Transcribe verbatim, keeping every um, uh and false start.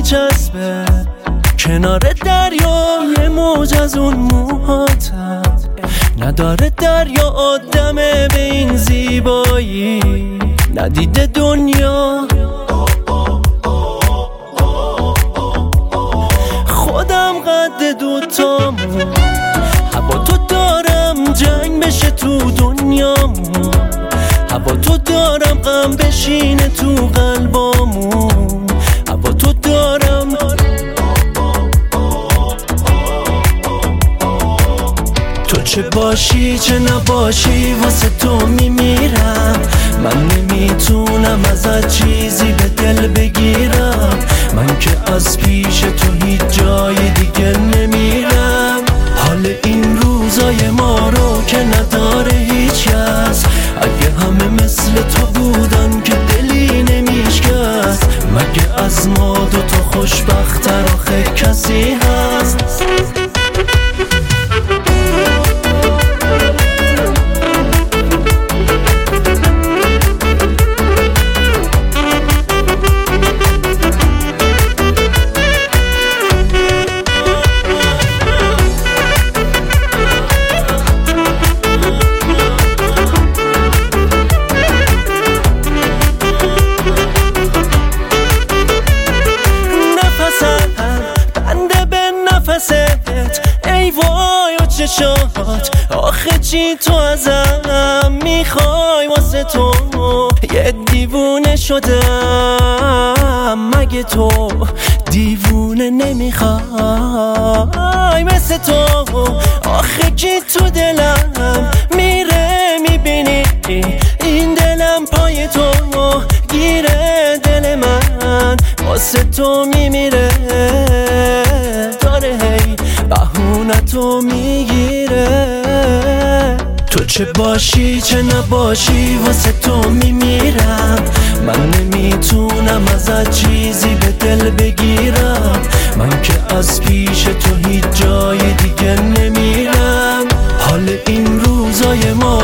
میچسبه کنار دریا یه موج از اون موهاتم، نداره دریا آدمه به این زیبایی، ندیده دنیا خودم قد دوتامون، هوا تو دارم جنگ بشه تو دنیامون، هوا تو دارم غم بشینه تو قلبامون، هوا تو دارم تو چه باشی چه نباشی واسه تو میمیرم، من نمیتونم ازت چیزی به دل بگیرم، من که از پیش تو هیچ جای دیگه نمیرم، حال این روزای ما رو که نداره هیچ کس، اگه همه مثل تو بودن که دلی نمیشکست، مگه از ما دوتا خوشبخت‌تر آخه کسی هست؟ ای وای و چشات آخه چی تو ازم میخوای واسه تو، یه دیوونه شدم مگه تو دیوونه نمیخوای مثل تو، آخه کی تو دلم میره میبینی این دلم پای تو گیره، دل من واسه تو میمیره، داره هی بهونه تو میگیره، تو چه باشی چه نباشی واسه تو میمیرم، من نمیتونم ازت چیزی به دل بگیرم، من که از پیش تو هیچ جای دیگه نمیرم، حال این روزای ما